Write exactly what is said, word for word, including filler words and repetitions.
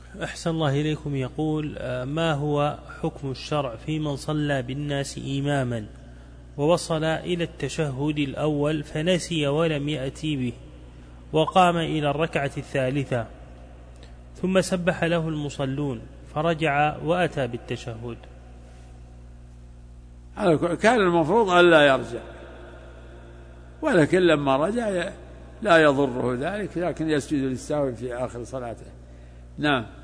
أحسن الله إليكم. يقول ما هو حكم الشرع في من صلى بالناس إماما ووصل إلى التشهد الأول فنسي ولم يأتي به وقام إلى الركعة الثالثة ثم سبح له المصلون فرجع وأتى بالتشهد؟ كان المفروض أن لا يرجع، ولكن لما رجع لا يضره ذلك، لكن يسجد للسهو في آخر صلاته. نعم.